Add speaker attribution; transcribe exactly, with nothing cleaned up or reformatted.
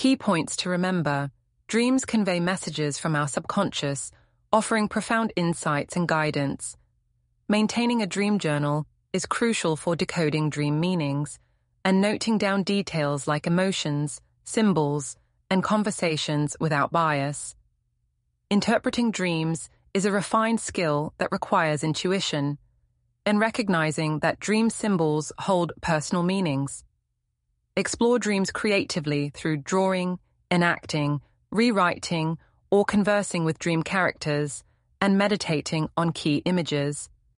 Speaker 1: Key points to remember: dreams convey messages from our subconscious, offering profound insights and guidance. Maintaining a dream journal is crucial for decoding dream meanings and noting down details like emotions, symbols, and conversations without bias. Interpreting dreams is a refined skill that requires intuition and recognizing that dream symbols hold personal meanings. Explore dreams creatively through drawing, enacting, rewriting, or conversing with dream characters, and meditating on key images.